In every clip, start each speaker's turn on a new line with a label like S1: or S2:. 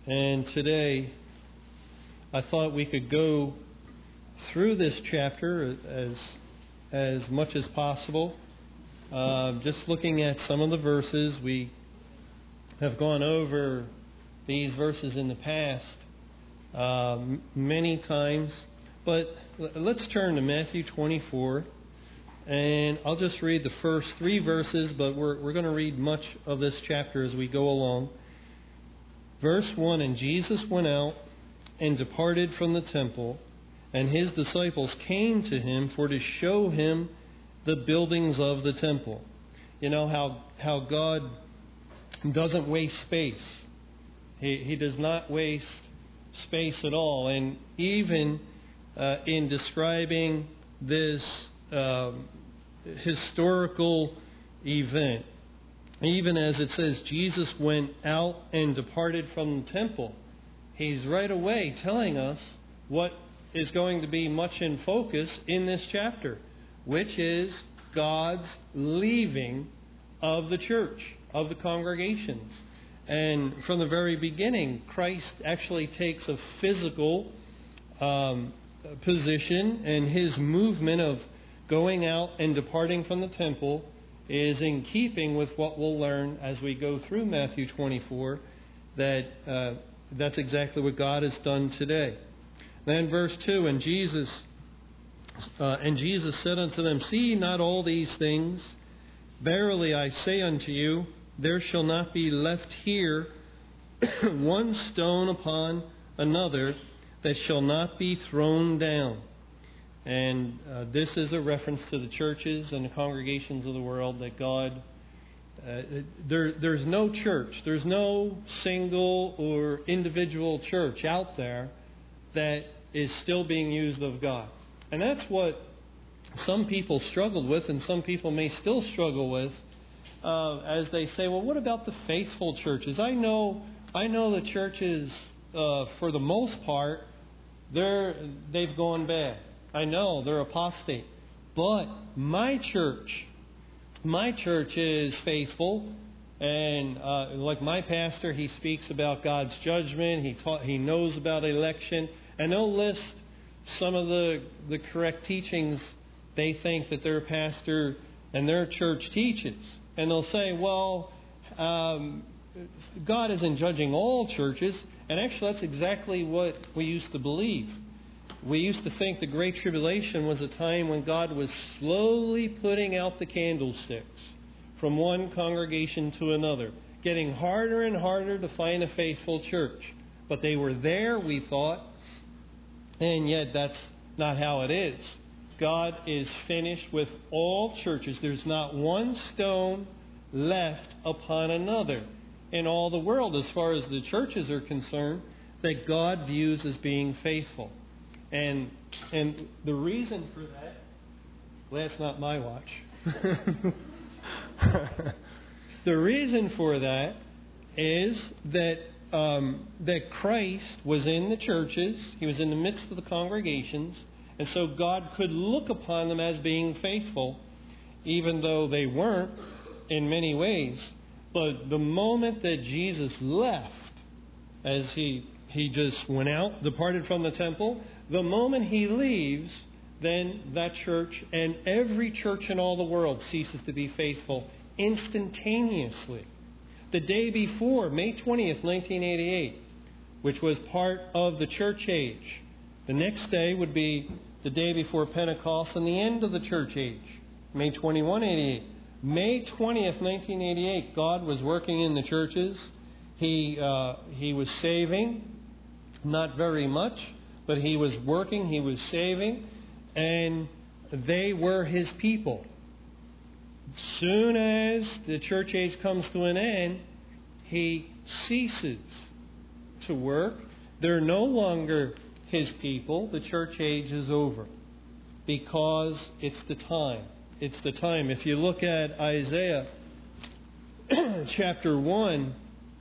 S1: And today I thought we could go through this chapter as much as possible. Just looking at some of the verses, we have gone over these verses in the past many times. But let's turn to Matthew 24, and I'll just read the first 3 verses, but we're going to read much of this chapter as we go along. Verse 1, And Jesus went out and departed from the temple, and his disciples came to him for to show him the buildings of the temple. You know how God doesn't waste space. He does not waste space at all. And even in describing this historical event, even as it says Jesus went out and departed from the temple, he's right away telling us what is going to be much in focus in this chapter, which is God's leaving of the church, of the congregations. And from the very beginning, Christ actually takes a physical position, and his movement of going out and departing from the temple is in keeping with what we'll learn as we go through Matthew 24, that that's exactly what God has done today. Then verse 2, And Jesus said unto them, See ye not all these things? Verily I say unto you, there shall not be left here one stone upon another that shall not be thrown down. And this is a reference to the churches and the congregations of the world, that God, there's no church, there's no single or individual church out there that is still being used of God. And that's what some people struggled with, and some people may still struggle with, as they say, well, what about the faithful churches? I know the churches, for the most part, they've gone bad. I know they're apostate. But my church is faithful, and like my pastor, he speaks about God's judgment. He knows about election, and they'll list some of the correct teachings they think that their pastor and their church teaches. And they'll say, well, God isn't judging all churches. And actually, that's exactly what we used to believe. We used to think the Great Tribulation was a time when God was slowly putting out the candlesticks from one congregation to another, getting harder and harder to find a faithful church. But they were there, we thought, and yet that's not how it is. God is finished with all churches. There's not one stone left upon another in all the world, as far as the churches are concerned, that God views as being faithful. And the reason for that, well, that's not my watch. The reason for that is that Christ was in the churches. He was in the midst of the congregations. And so God could look upon them as being faithful, even though they weren't in many ways. But the moment that Jesus left, as he just went out, departed from the temple, the moment he leaves, then that church and every church in all the world ceases to be faithful instantaneously. The day before, May 20th, 1988, which was part of the church age, the next day would be the day before Pentecost and the end of the church age, May 21, 88. May 20th, 1988, God was working in the churches. He was saving, not very much, but he was working, he was saving, and they were his people. Soon as the church age comes to an end, he ceases to work. They're no longer his people. The church age is over, because it's the time. It's the time. If you look at Isaiah chapter 1,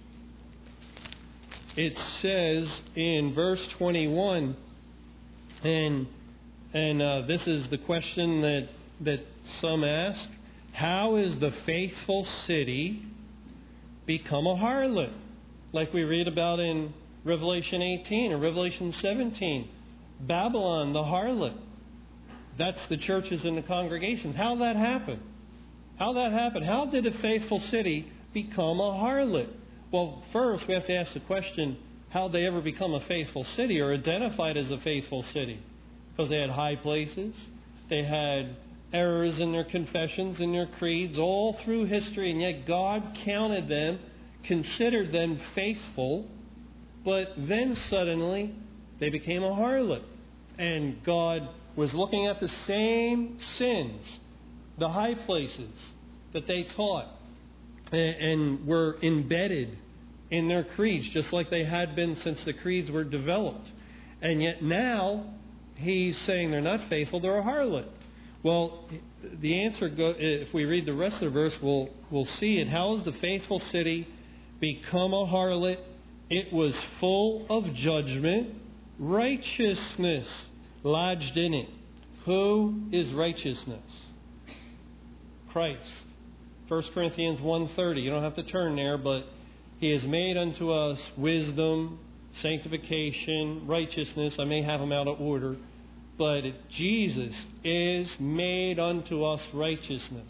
S1: it says in verse 21, and this is the question that some ask: how is the faithful city become a harlot? Like we read about in Revelation 18 or Revelation 17. Babylon, the harlot. That's the churches and the congregations. How that happened? How that happened? How did a faithful city become a harlot? Well, first we have to ask the question, how did they ever become a faithful city or identified as a faithful city? Because they had high places. They had errors in their confessions, in their creeds, all through history, and yet God counted them, considered them faithful, but then suddenly they became a harlot. And God was looking at the same sins, the high places that they taught, and were embedded in their creeds, just like they had been since the creeds were developed. And yet now He's saying they're not faithful, they're a harlot. Well, the answer, if we read the rest of the verse, we'll see it. How has the faithful city become a harlot? It was full of judgment, righteousness lodged in it. Who is righteousness? Christ. 1 Corinthians 1:30. You don't have to turn there, but He has made unto us wisdom, sanctification, righteousness. I may have them out of order. But Jesus is made unto us righteousness.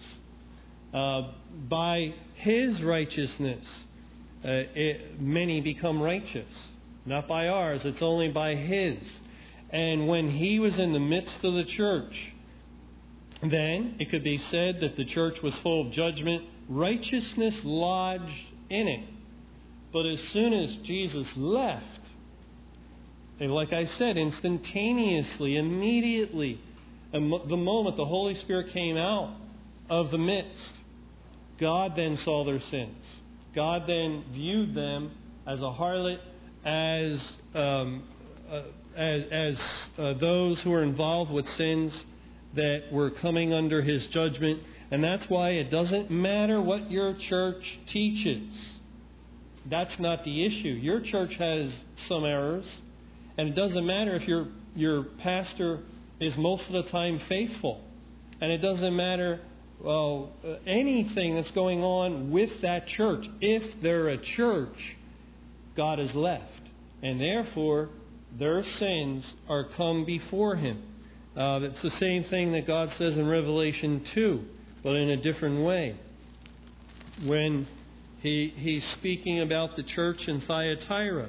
S1: By His righteousness, many become righteous. Not by ours, it's only by His. And when He was in the midst of the church, then it could be said that the church was full of judgment, righteousness lodged in it. But as soon as Jesus left, and like I said, instantaneously, immediately, the moment the Holy Spirit came out of the midst, God then saw their sins. God then viewed them as a harlot, as those who were involved with sins that were coming under His judgment. And that's why it doesn't matter what your church teaches. That's not the issue. Your church has some errors. And it doesn't matter if your pastor is most of the time faithful. And it doesn't matter anything that's going on with that church. If they're a church, God has left. And therefore, their sins are come before Him. It's the same thing that God says in Revelation 2, but in a different way. When He's speaking about the church in Thyatira.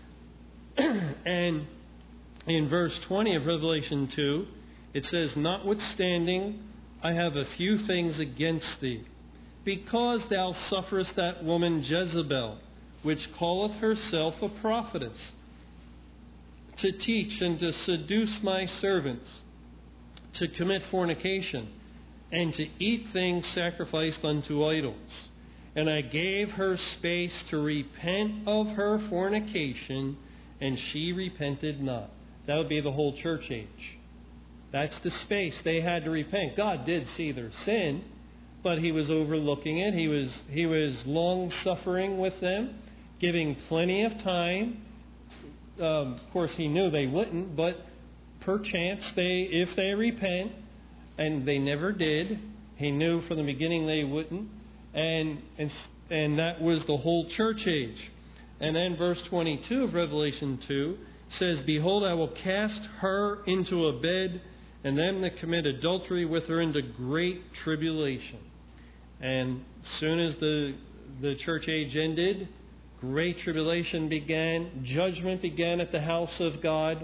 S1: And in verse 20 of Revelation 2, it says, "Notwithstanding, I have a few things against thee, because thou sufferest that woman Jezebel, which calleth herself a prophetess, to teach and to seduce my servants, to commit fornication, and to eat things sacrificed unto idols. And I gave her space to repent of her fornication, and she repented not." That would be the whole church age. That's the space they had to repent. God did see their sin, but He was overlooking it. He was long-suffering with them, giving plenty of time. Of course, He knew they wouldn't, but perchance if they repent, and they never did, He knew from the beginning they wouldn't, and that was the whole church age. And then verse 22 of Revelation 2 says, "Behold, I will cast her into a bed, and them that commit adultery with her into great tribulation." And as soon as the church age ended, great tribulation began. Judgment began at the house of God.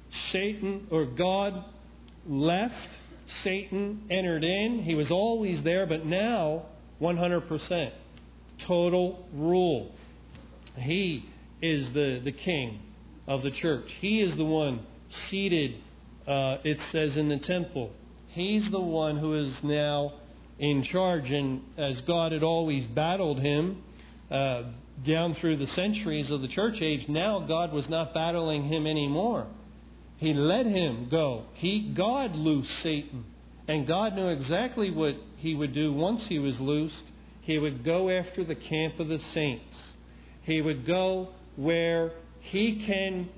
S1: God left. Satan entered in. He was always there, but now 100%. Total rule. He is the king of the church. He is the one seated, it says, in the temple. He's the one who is now in charge. And as God had always battled him down through the centuries of the church age, now God was not battling him anymore. He let him go. God loosed Satan. And God knew exactly what He would do once he was loosed. He would go after the camp of the saints. He would go where he can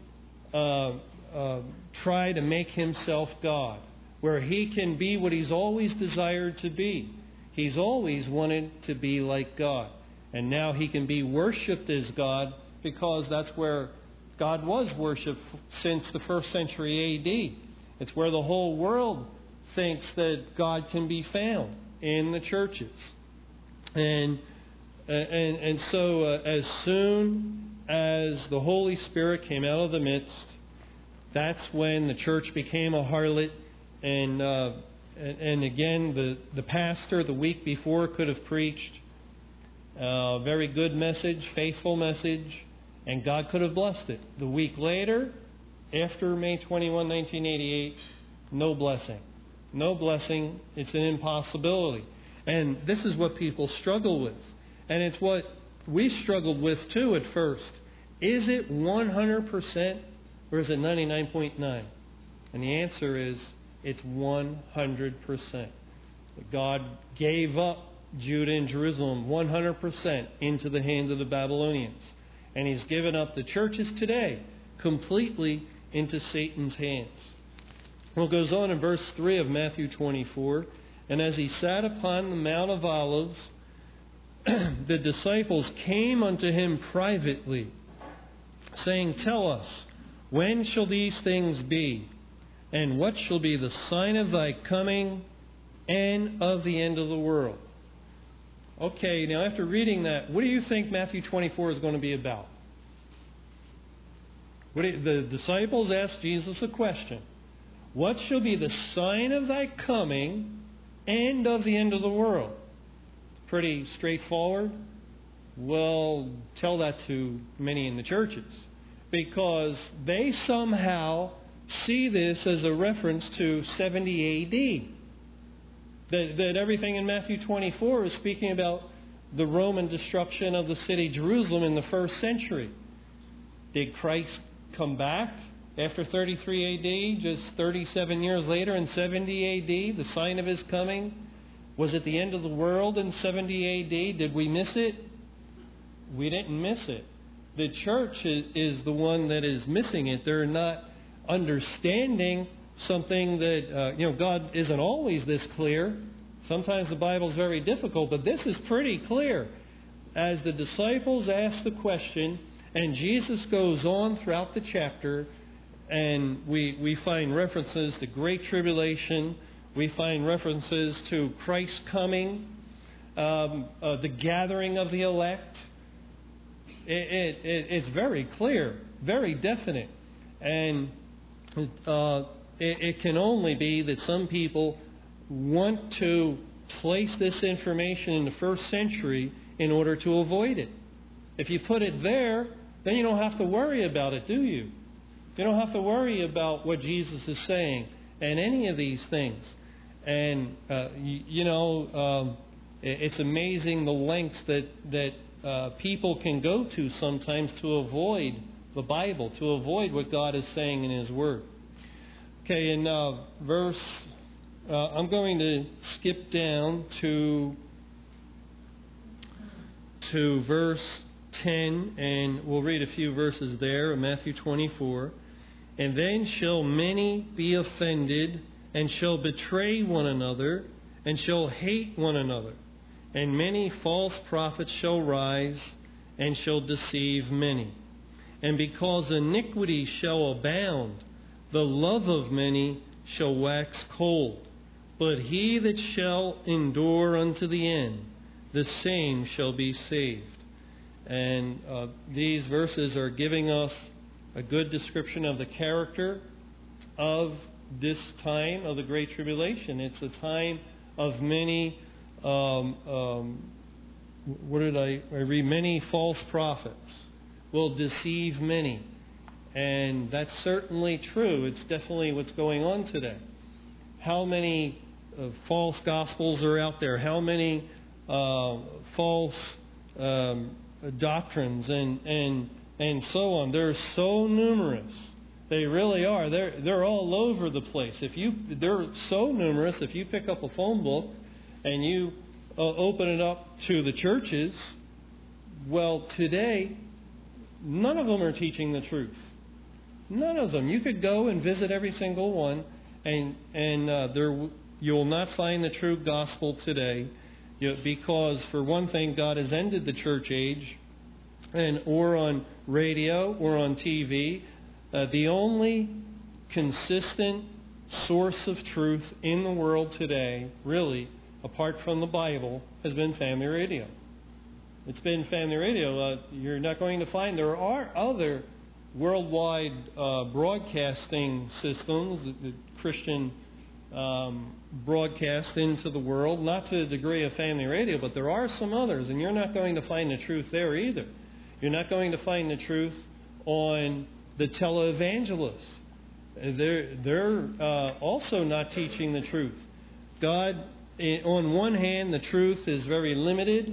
S1: try to make himself God, where he can be what he's always desired to be. He's always wanted to be like God. And now he can be worshipped as God, because that's where God was worshipped since the 1st century A.D. It's where the whole world thinks that God can be found, in the churches. And so as soon as the Holy Spirit came out of the midst, that's when the church became a harlot. And again, the pastor the week before could have preached a very good message, faithful message, and God could have blessed it. The week later, after May 21, 1988, no blessing. No blessing. It's an impossibility. And this is what people struggle with. And it's what we struggled with too at first. Is it 100% or is it 99.9%? And the answer is it's 100%. God gave up Judah and Jerusalem 100% into the hands of the Babylonians. And He's given up the churches today completely into Satan's hands. Well, it goes on in verse 3 of Matthew 24. And as He sat upon the Mount of Olives, the disciples came unto Him privately, saying, Tell us, when shall these things be? And what shall be the sign of Thy coming and of the end of the world? Okay, now after reading that, what do you think Matthew 24 is going to be about? The disciples asked Jesus a question. What shall be the sign of Thy coming and of the end of the world? Pretty straightforward. Well, tell that to many in the churches, because they somehow see this as a reference to 70 A.D. That everything in Matthew 24 is speaking about the Roman destruction of the city Jerusalem in the 1st century. Did Christ come back after 33 A.D., just 37 years later in 70 A.D., the sign of His coming? Was it the end of the world in 70 A.D.? Did we miss it? We didn't miss it. The church is the one that is missing it. They're not understanding something that, God isn't always this clear. Sometimes the Bible is very difficult, but this is pretty clear. As the disciples ask the question, and Jesus goes on throughout the chapter, and we find references to Great Tribulation. We find references to Christ's coming, the gathering of the elect. It's very clear, very definite. And it can only be that some people want to place this information in the 1st century in order to avoid it. If you put it there, then you don't have to worry about it, do you? You don't have to worry about what Jesus is saying and any of these things. And, it's amazing the lengths that people can go to sometimes to avoid the Bible, to avoid what God is saying in His Word. Okay, in I'm going to skip down to verse 10, and we'll read a few verses there in Matthew 24. And then shall many be offended, and shall betray one another, and shall hate one another. And many false prophets shall rise, and shall deceive many. And because iniquity shall abound, the love of many shall wax cold. But he that shall endure unto the end, the same shall be saved. And these verses are giving us a good description of the character of this time of the Great Tribulation. It's a time of many, many false prophets will deceive many. And that's certainly true. It's definitely what's going on today. How many false gospels are out there? How many false doctrines and so on? They're so numerous. They really are. They're all over the place. They're so numerous. If you pick up a phone book and you open it up to the churches, well, today none of them are teaching the truth. None of them. You could go and visit every single one, and you will not find the true gospel today, because for one thing, God has ended the church age. or on radio or on TV. The only consistent source of truth in the world today, really, apart from the Bible, has been family radio. It's been family radio. You're not going to find, there are other worldwide broadcasting systems that Christian broadcast into the world, not to the degree of family radio, but there are some others, and you're not going to find the truth there either. You're not going to find the truth on the televangelists. They're also not teaching the truth. God, on one hand, the truth is very limited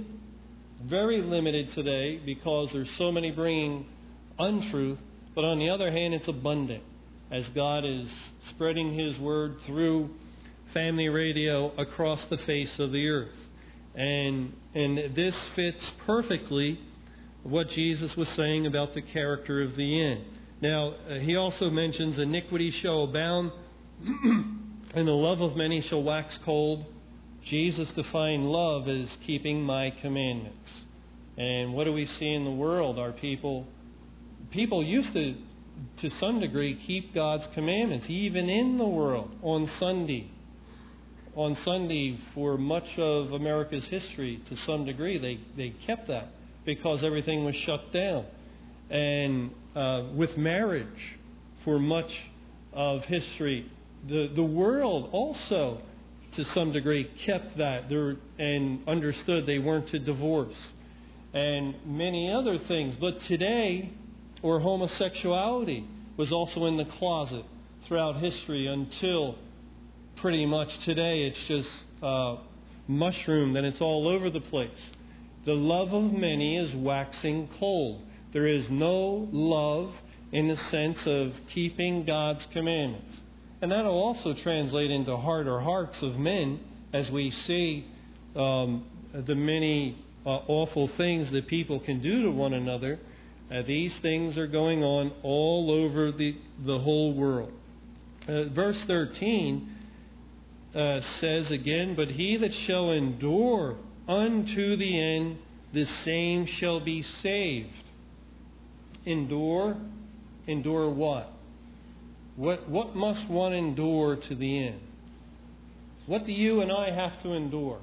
S1: today because there's so many bringing untruth, but on the other hand, it's abundant as God is spreading His word through family radio across the face of the earth. And this fits perfectly what Jesus was saying about the character of the end. Now, He also mentions iniquity shall abound and the love of many shall wax cold. Jesus defined love as keeping my commandments. And what do we see in the world? Our people used to some degree, keep God's commandments, even in the world, on Sunday. On Sunday, for much of America's history, to some degree, they kept that because everything was shut down. And with marriage, for much of history, the world also, to some degree, kept that and understood they weren't to divorce. And many other things. But today, or homosexuality was also in the closet throughout history until pretty much today it's just mushroomed and it's all over the place. The love of many is waxing cold. There is no love in the sense of keeping God's commandments. And that will also translate into harder hearts of men as we see the many awful things that people can do to one another. These things are going on all over the whole world. Verse 13 says again, but he that shall endure unto the end, the same shall be saved. Endure what? What must one endure to the end? What do you and I have to endure?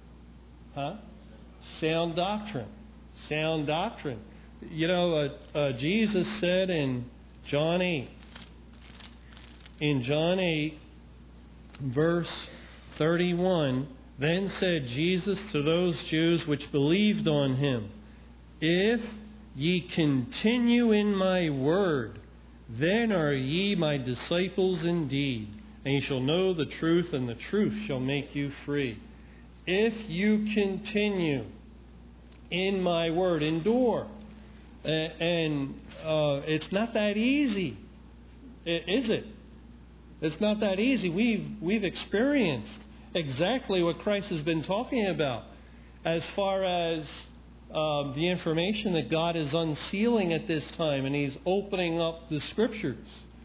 S1: Sound doctrine. Sound doctrine. You know, Jesus said in John 8, verse 31, then said Jesus to those Jews which believed on Him, if ye continue in my word, then are ye my disciples indeed, and ye shall know the truth, and the truth shall make you free. If you continue in my word, endure. And it's not that easy, is it? It's not that easy. We've experienced exactly what Christ has been talking about as far as the information that God is unsealing at this time, and He's opening up the Scriptures.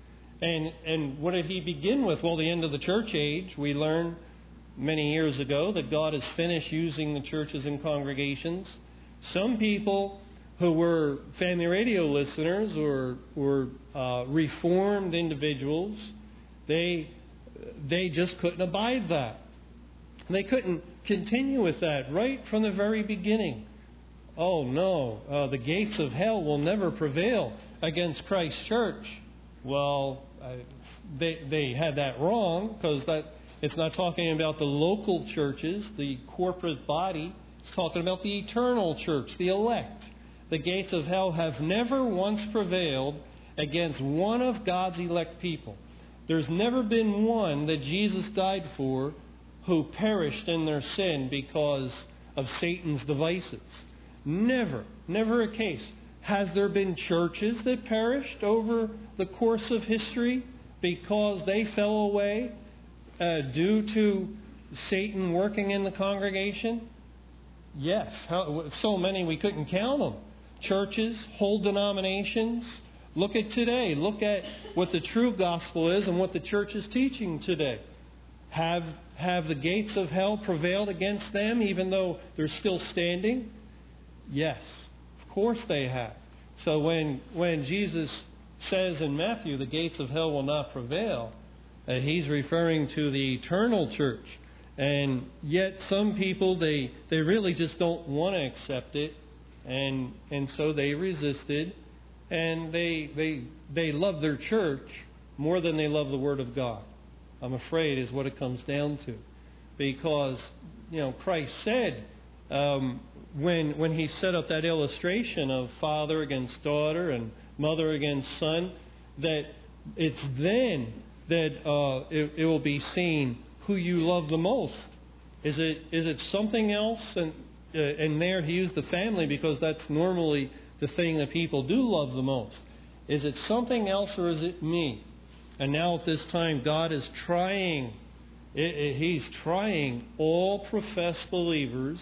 S1: And what did He begin with? Well, the end of the church age. We learned many years ago that God has finished using the churches and congregations. Some people who were family radio listeners or reformed individuals, they just couldn't abide that. They couldn't continue with that right from the very beginning. Oh no, the gates of hell will never prevail against Christ's church. Well, they had that wrong, because it's not talking about the local churches, the corporate body. It's talking about the eternal church, the elect. The gates of hell have never once prevailed against one of God's elect people. There's never been one that Jesus died for who perished in their sin because of Satan's devices. Never a case. Has there been churches that perished over the course of history because they fell away due to Satan working in the congregation? Yes. So many we couldn't count them. Churches, whole denominations. Look at today. Look at what the true gospel is and what the church is teaching today. Have the gates of hell prevailed against them even though they're still standing? Yes, of course they have. So when Jesus says in Matthew, the gates of hell will not prevail, he's referring to the eternal church. And yet some people, they really just don't want to accept it. And so they resisted. And they love their church more than they love the Word of God, I'm afraid, is what it comes down to. Because, Christ said, when He set up that illustration of father against daughter and mother against son, that it's then that it will be seen who you love the most. Is it something else? And there He used the family because that's normally the thing that people do love the most. Is it something else or is it me? And now at this time, God is trying. He's trying all professed believers.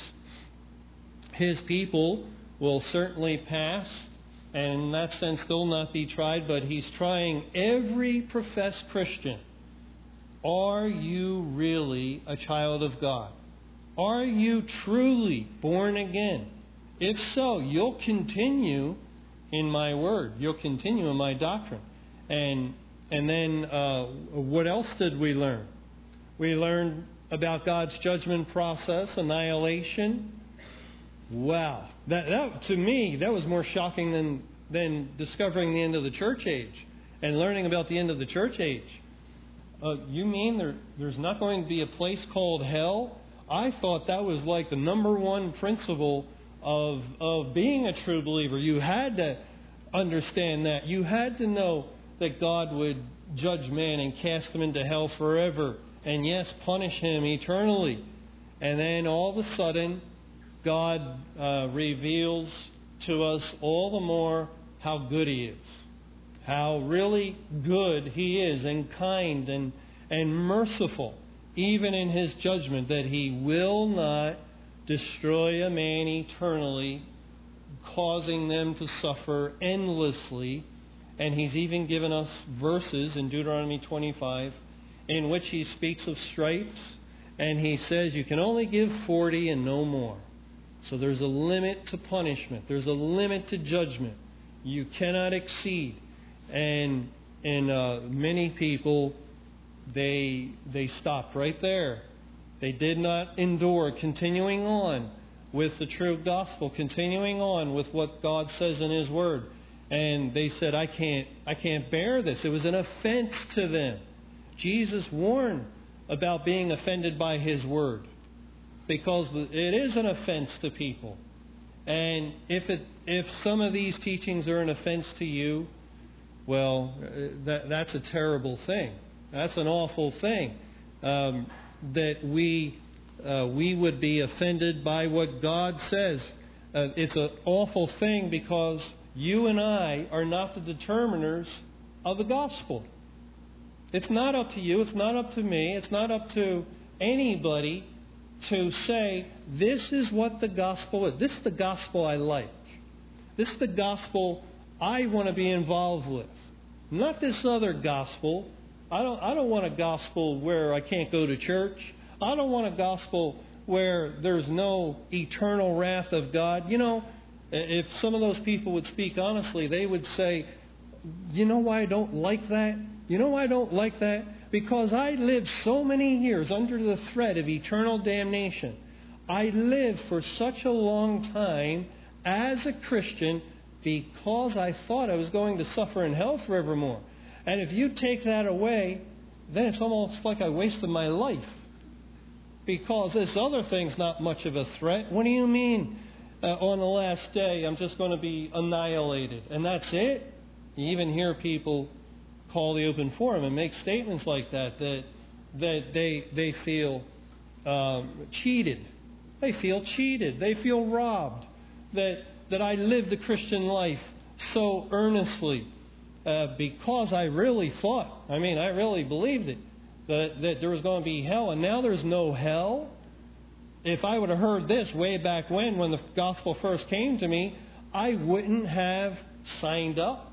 S1: His people will certainly pass, and in that sense they'll not be tried, but He's trying every professed Christian. Are you really a child of God? Are you truly born again? If so, you'll continue in my word. You'll continue in my doctrine. And then what else did we learn? We learned about God's judgment process, annihilation. Wow. That to me, that was more shocking than discovering the end of the church age and learning about the end of the church age. You mean there's not going to be a place called hell? I thought that was like the number one principle of being a true believer. You had to understand that. You had to know that God would judge man and cast him into hell forever. And yes, punish him eternally. And then all of a sudden, God reveals to us all the more how good He is. How really good He is and kind and merciful, even in His judgment, that He will not destroy a man eternally, causing them to suffer endlessly. And He's even given us verses in Deuteronomy 25 in which He speaks of stripes, and He says you can only give 40 and no more. So there's a limit to punishment. There's a limit to judgment. You cannot exceed. And many people, they stopped right there. They did not endure continuing on with the true gospel, continuing on with what God says in His Word. And they said, I can't bear this. It was an offense to them. Jesus warned about being offended by His Word, because it is an offense to people. And if some of these teachings are an offense to you, well, that's a terrible thing. That's an awful thing, that we would be offended by what God says. It's an awful thing because you and I are not the determiners of the gospel. It's not up to you. It's not up to me. It's not up to anybody to say, this is what the gospel is. This is the gospel I like. This is the gospel I want to be involved with. Not this other gospel. I don't want a gospel where I can't go to church. I don't want a gospel where there's no eternal wrath of God. If some of those people would speak honestly, they would say, you know why I don't like that? You know why I don't like that? Because I lived so many years under the threat of eternal damnation. I lived for such a long time as a Christian because I thought I was going to suffer in hell forevermore. And if you take that away, then it's almost like I wasted my life. Because this other thing's not much of a threat. What do you mean on the last day I'm just going to be annihilated? And that's it? You even hear people call the open forum and make statements like that they feel cheated. They feel cheated. They feel robbed. That I lived the Christian life so earnestly because I really thought, I really believed it, that there was going to be hell, and now there's no hell. If I would have heard this way back when the gospel first came to me, I wouldn't have signed up.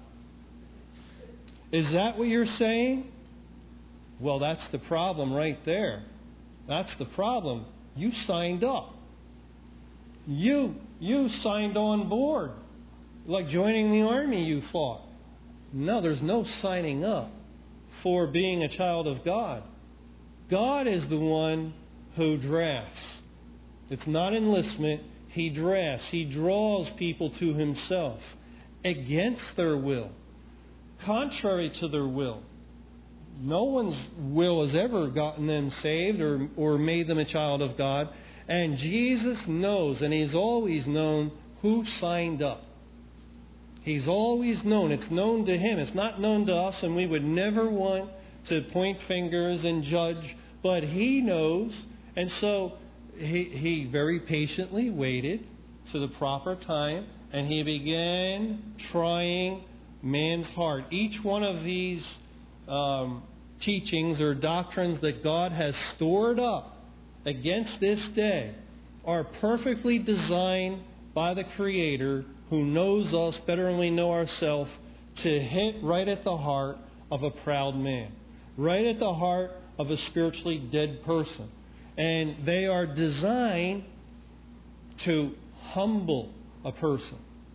S1: Is that what you're saying? Well, that's the problem right there. That's the problem. You signed up. You signed on board. like joining the army, you thought. No, there's no signing up for being a child of God. God is the one who drafts. It's not enlistment. He drafts. He draws people to Himself against their will, contrary to their will. No one's will has ever gotten them saved or made them a child of God. And Jesus knows, and He's always known who signed up. He's always known. It's known to Him. It's not known to us, and we would never want to point fingers and judge. But He knows, and so He very patiently waited to the proper time, and He began trying man's heart. Each one of these teachings or doctrines that God has stored up against this day are perfectly designed by the Creator, who knows us better than we know ourselves, to hit right at the heart of a proud man, right at the heart of a spiritually dead person. And they are designed to humble a person.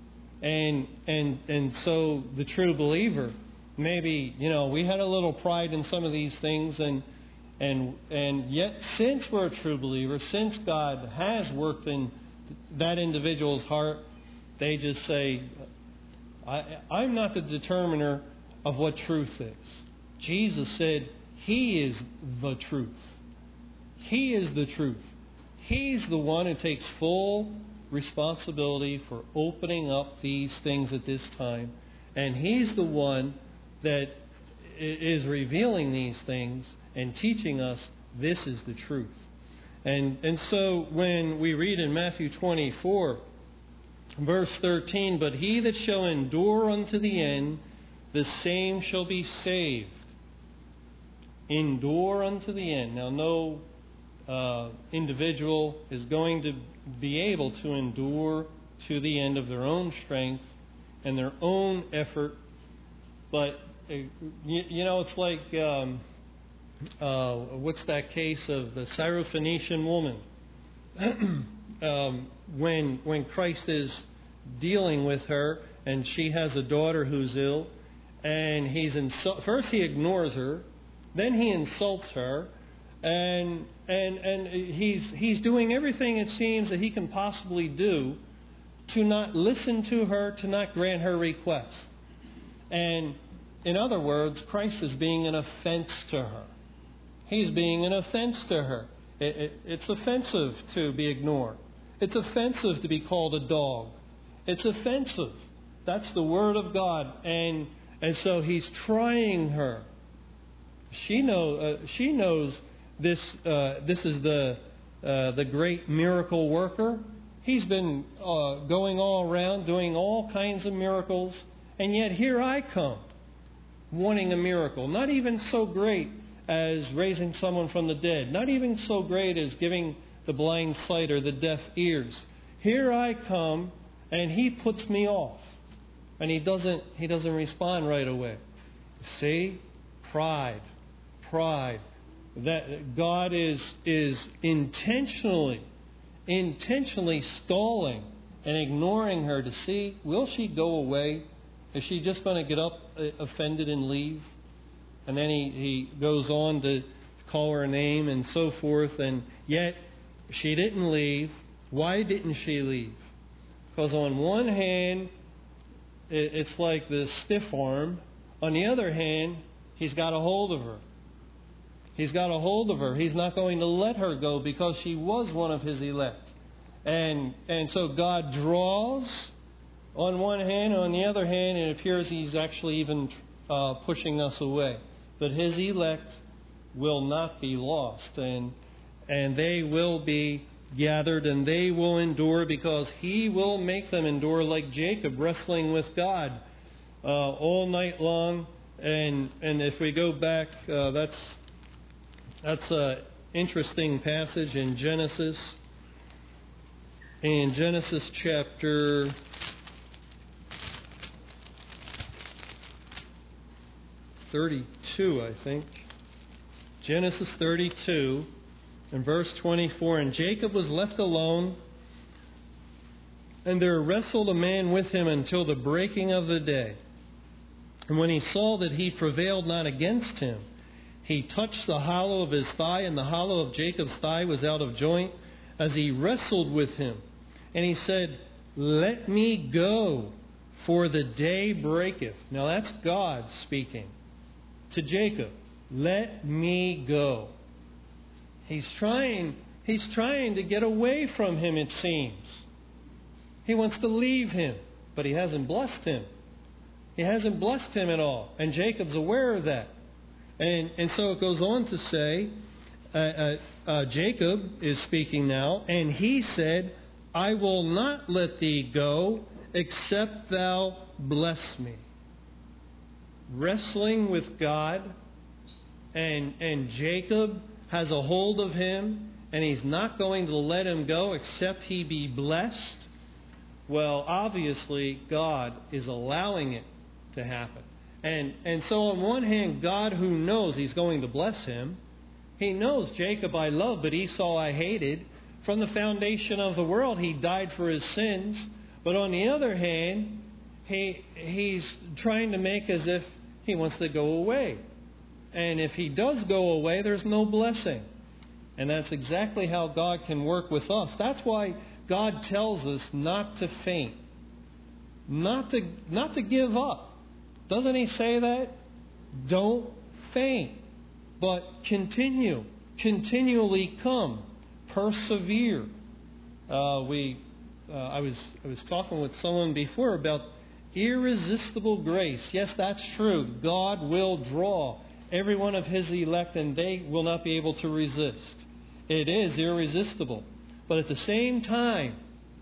S1: And so the true believer, maybe, we had a little pride in some of these things, and yet since we're a true believer, since God has worked in that individual's heart, they just say, I'm not the determiner of what truth is. Jesus said He is the truth. He is the truth. He's the one who takes full responsibility for opening up these things at this time. And He's the one that is revealing these things and teaching us this is the truth. And so when we read in Matthew 24, verse 13, but he that shall endure unto the end, the same shall be saved. Endure unto the end. Now, no individual is going to be able to endure to the end of their own strength and their own effort. But, it's like, what's that case of the Syrophoenician woman? When Christ is dealing with her, and she has a daughter who's ill, and first he ignores her, then he insults her, and he's doing everything, it seems, that he can possibly do to not listen to her, to not grant her request. And in other words, Christ is being an offense to her. He's being an offense to her. It's offensive to be ignored. It's offensive to be called a dog. It's offensive. That's the Word of God. And so He's trying her. She knows this. This is the great miracle worker. He's been going all around doing all kinds of miracles, and yet here I come, wanting a miracle. Not even so great as raising someone from the dead. Not even so great as giving the blind sight or the deaf ears. Here I come, and He puts me off, and He doesn't respond right away. See, pride. That God is intentionally stalling and ignoring her to see, will she go away? Is she just going to get up offended and leave? And then he goes on to call her name and so forth, and yet she didn't leave. Why didn't she leave? Because on one hand, it's like the stiff arm. On the other hand, He's got a hold of her. He's got a hold of her. He's not going to let her go because she was one of His elect. And so God draws on one hand. On the other hand, it appears He's actually even pushing us away. But His elect will not be lost. And they will be gathered, and they will endure, because He will make them endure like Jacob, wrestling with God all night long. And if we go back, that's an interesting passage in Genesis. In Genesis chapter 32, I think. Genesis 32, and verse 24. And Jacob was left alone, And there wrestled a man with him until the breaking of the day. And when he saw that he prevailed not against him, he touched the hollow of his thigh, and the hollow of Jacob's thigh was out of joint, as he wrestled with him. And he said, Let me go, for the day breaketh. Now that's God speaking to Jacob. Let me go. He's trying to get away from him, it seems. He wants to leave him, but he hasn't blessed him. He hasn't blessed him at all. And Jacob's aware of that. And so it goes on to say, Jacob is speaking now, and he said, I will not let thee go, except thou bless me. Wrestling with God, and Jacob has a hold of him, and he's not going to let him go except he be blessed. Well, obviously, God is allowing it to happen. And so on one hand, God, who knows He's going to bless him, He knows Jacob I love, but Esau I hated. From the foundation of the world, he died for his sins. But on the other hand, he's trying to make as if he wants to go away. And if he does go away, there's no blessing. And that's exactly how God can work with us. That's why God tells us not to faint, not to give up. Doesn't He say that? Don't faint, but continually come, persevere. I was talking with someone before about irresistible grace. Yes, that's true. God will draw every one of His elect, and they will not be able to resist. It is irresistible. But at the same time,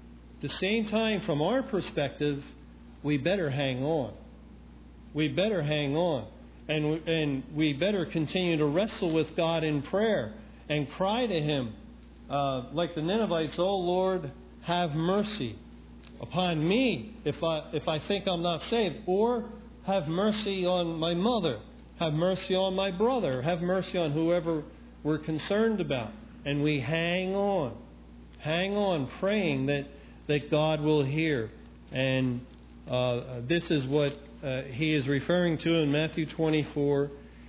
S1: from our perspective, we better hang on. We better hang on. And we better continue to wrestle with God in prayer and cry to Him. Like the Ninevites, Oh Lord, have mercy upon me if I think I'm not saved. Or have mercy on my mother. Have mercy on my brother. Have mercy on whoever we're concerned about. And we hang on. Hang on, praying that God will hear. And this is what He is referring to in Matthew 24.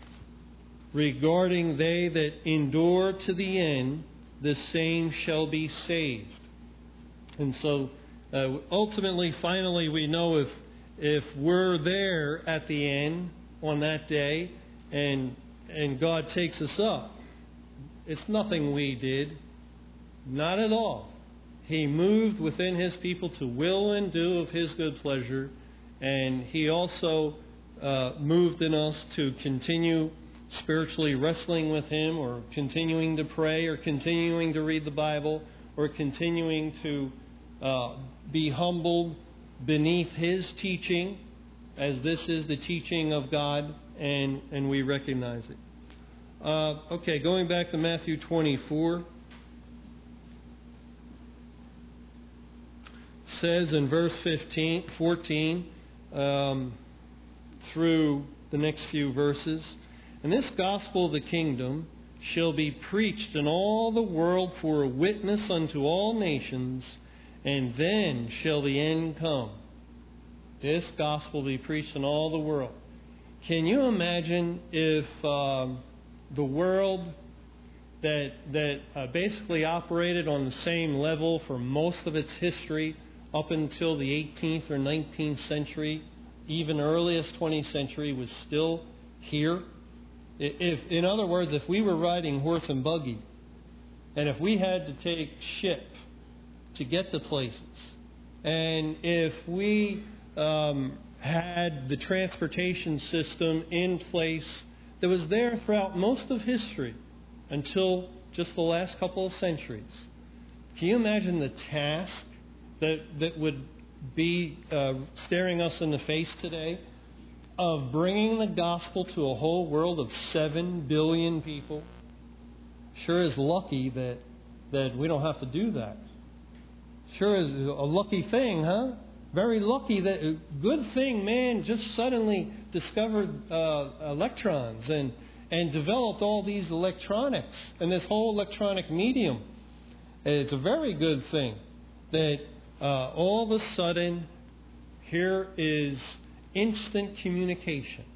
S1: Regarding they that endure to the end, the same shall be saved. And so, ultimately, finally, we know if we're there at the end on that day, and God takes us up, it's nothing we did. Not at all. He moved within His people to will and do of His good pleasure, and He also moved in us to continue spiritually wrestling with Him, or continuing to pray, or continuing to read the Bible, or continuing to be humbled beneath His teaching, as this is the teaching of God, and we recognize it. Okay, going back to Matthew 24. Says in verse 14 through the next few verses, And this gospel of the kingdom shall be preached in all the world for a witness unto all nations, and then shall the end come. This gospel be preached in all the world. Can you imagine if the world that basically operated on the same level for most of its history up until the 18th or 19th century, even earliest 20th century, was still here? In other words, if we were riding horse and buggy, and if we had to take ship to get to places, and if we had the transportation system in place that was there throughout most of history until just the last couple of centuries, can you imagine the task that would be staring us in the face today of bringing the gospel to a whole world of 7 billion people? Sure is lucky that we don't have to do that. Sure is a lucky thing, huh? Very lucky that good thing man just suddenly discovered electrons and developed all these electronics and this whole electronic medium. It's a very good thing that all of a sudden, here is instant communication.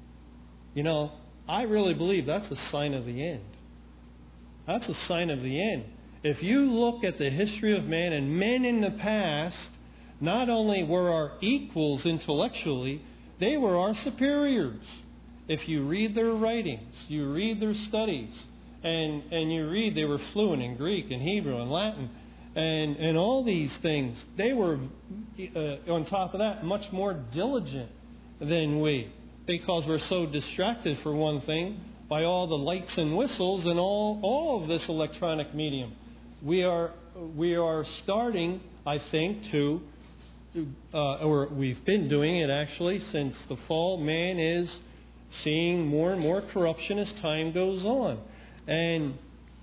S1: I really believe that's a sign of the end. That's a sign of the end. If you look at the history of man, and men in the past not only were our equals intellectually, they were our superiors. If you read their writings, you read their studies, and you read they were fluent in Greek and Hebrew and Latin and all these things, they were, on top of that, much more diligent than we, because we're so distracted, for one thing, by all the lights and whistles and all of this electronic medium. We are starting, I think, to, or we've been doing it actually since the fall. Man is seeing more and more corruption as time goes on, and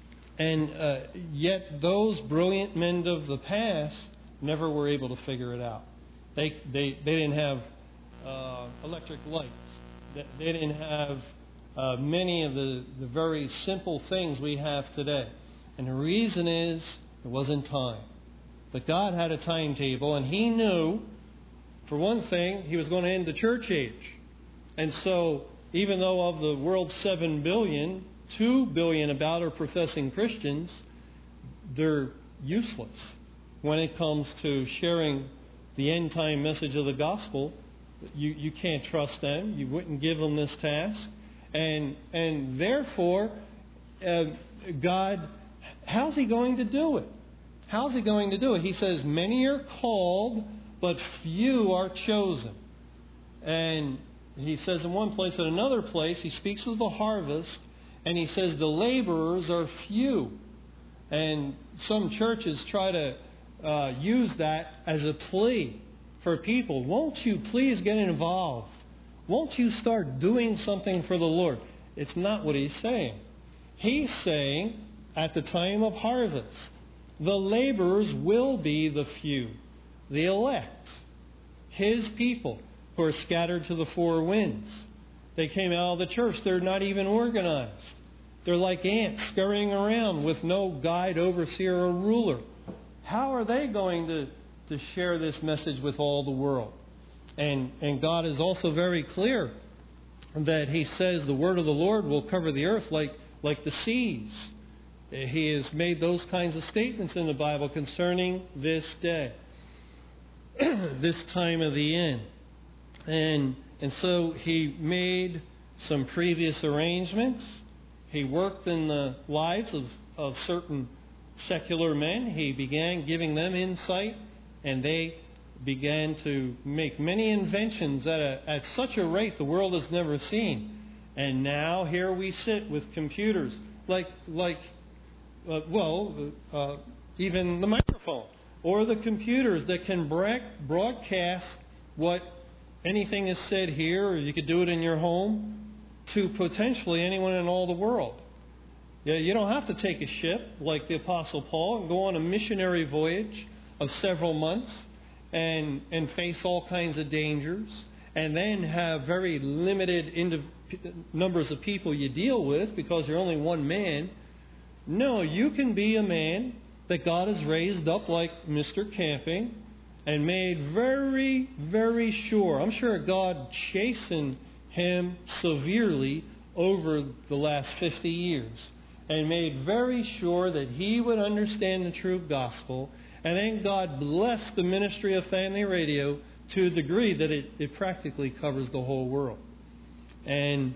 S1: yet those brilliant men of the past never were able to figure it out. They didn't have electric lights. They didn't have many of the very simple things we have today. And the reason is it wasn't time. But God had a timetable, and He knew, for one thing, He was going to end the church age. And so, even though of the world's 7 billion, 2 billion about are professing Christians, they're useless when it comes to sharing the end time message of the gospel. You can't trust them. You wouldn't give them this task. And therefore, God, how's He going to do it? How's He going to do it? He says, many are called, but few are chosen. And He says in one place, in another place, He speaks of the harvest, and He says the laborers are few. And some churches try to use that as a plea for people. Won't you please get involved? Won't you start doing something for the Lord? It's not what He's saying. He's saying, at the time of harvest, the laborers will be the few, the elect, His people, who are scattered to the four winds. They came out of the church. They're not even organized. They're like ants scurrying around with no guide, overseer, or ruler. How are they going to share this message with all the world? And God is also very clear that He says the word of the Lord will cover the earth like the seas. He has made those kinds of statements in the Bible concerning this day, this time of the end. And so He made some previous arrangements. He worked in the lives of certain secular men. He began giving them insight, and they began to make many inventions at such a rate the world has never seen. And now here we sit with computers, even the microphone, or the computers that can broadcast what anything is said here, or you could do it in your home, to potentially anyone in all the world. Yeah, you don't have to take a ship like the Apostle Paul and go on a missionary voyage of several months and face all kinds of dangers, and then have very limited numbers of people you deal with because you're only one man. No, you can be a man that God has raised up like Mr. Camping and made very, very sure. I'm sure God chastened him severely over the last 50 years and made very sure that he would understand the true gospel. And then God blessed the ministry of Family Radio to a degree that it practically covers the whole world. And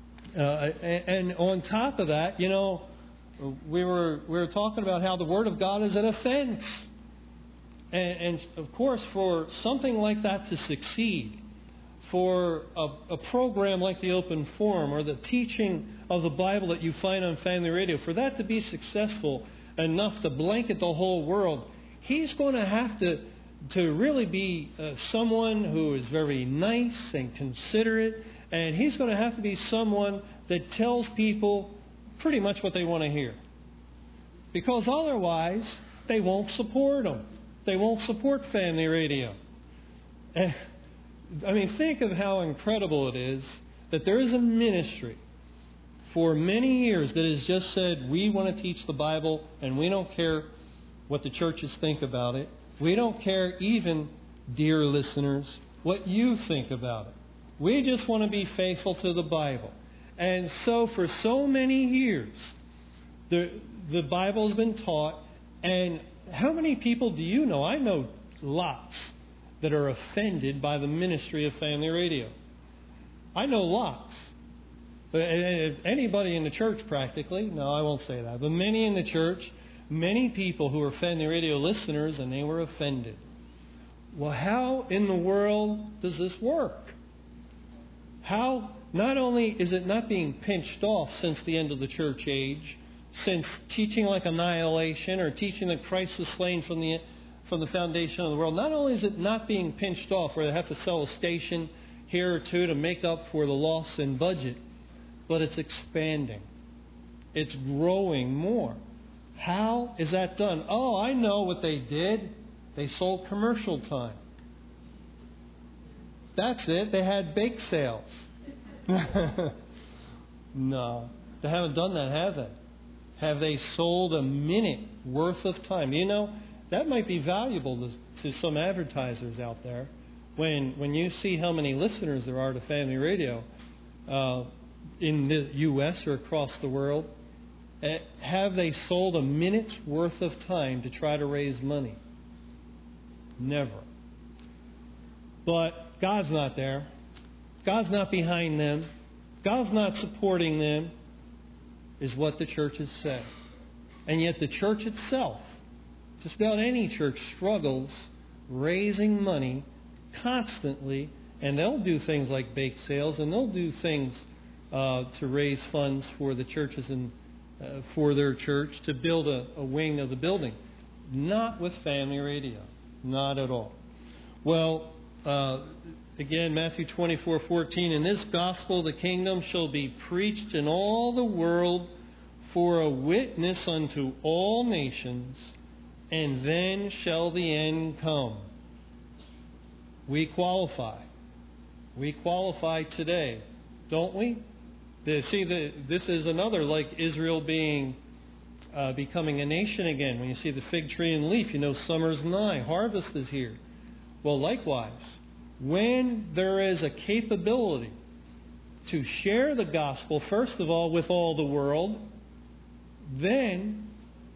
S1: on top of that, we were talking about how the Word of God is an offense. And of course, for something like that to succeed, for a program like the Open Forum or the teaching of the Bible that you find on Family Radio, for that to be successful enough to blanket the whole world, he's going to have to really be someone who is very nice and considerate, and he's going to have to be someone that tells people pretty much what they want to hear. Because otherwise, they won't support him. They won't support Family Radio. Think of how incredible it is that there is a ministry for many years that has just said, we want to teach the Bible and we don't care what the churches think about it. We don't care even, dear listeners, what you think about it. We just want to be faithful to the Bible. And so for so many years, the Bible has been taught. And how many people do you know? I know lots that are offended by the ministry of Family Radio. I know lots. Anybody in the church practically. No, I won't say that. But many in the church, many people who are Family Radio listeners, and they were offended. Well, how in the world does this work? How, not only is it not being pinched off since the end of the church age, since teaching like annihilation or teaching that Christ was slain from the foundation of the world, not only is it not being pinched off where they have to sell a station here or two to make up for the loss in budget, but it's expanding. It's growing more. How is that done? Oh, I know what they did. They sold commercial time. That's it. They had bake sales. No, they haven't done that, have they? Have they sold a minute worth of time? You know, that might be valuable to some advertisers out there. When you see how many listeners there are to Family Radio in the U.S. or across the world, have they sold a minute's worth of time to try to raise money? Never. But God's not there. God's not behind them. God's not supporting them, is what the church has said. And yet the church itself, just about any church, struggles raising money constantly. And they'll do things like bake sales, and they'll do things to raise funds for the churches and for their church to build a wing of the building. Not with Family Radio. Not at all. Well, again, Matthew 24:14, "In this gospel the kingdom shall be preached in all the world for a witness unto all nations, and then shall the end come." We qualify. We qualify today, don't we? See, this is another, like Israel becoming a nation again. When you see the fig tree and leaf, you know summer's nigh, harvest is here. Well, likewise, when there is a capability to share the gospel, first of all, with all the world, then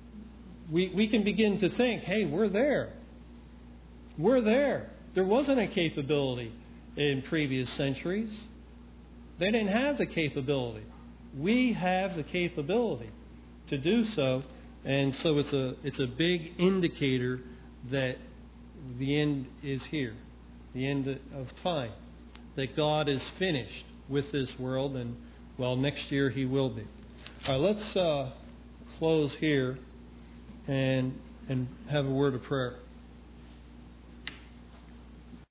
S1: we can begin to think, hey, we're there. We're there. There wasn't a capability in previous centuries. They didn't have the capability. We have the capability to do so, and so it's a big indicator that the end is here, the end of time, that God is finished with this world, and, well, next year He will be. All right, let's close here and have a word of prayer.